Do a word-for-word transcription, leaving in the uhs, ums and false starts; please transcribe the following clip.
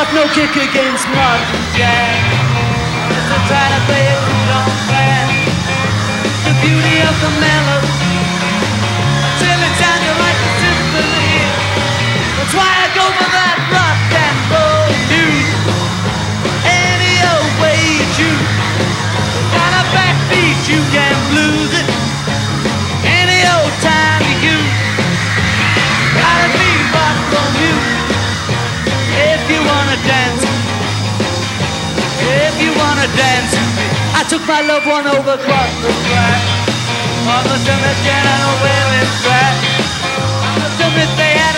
got no kick against modern jazz. I'm just trying to play it cool on fast. The beauty of the melody, till it sounded like a symphony. That's why I go for that rock and roll dude. Any old way you choose. Got a backbeat, you can blues it. Any old time you use. Gotta be rock from you. If you wanna dance, if you wanna dance, I took my loved one over across the track. On the summit, I know where it's at. On the summit, they had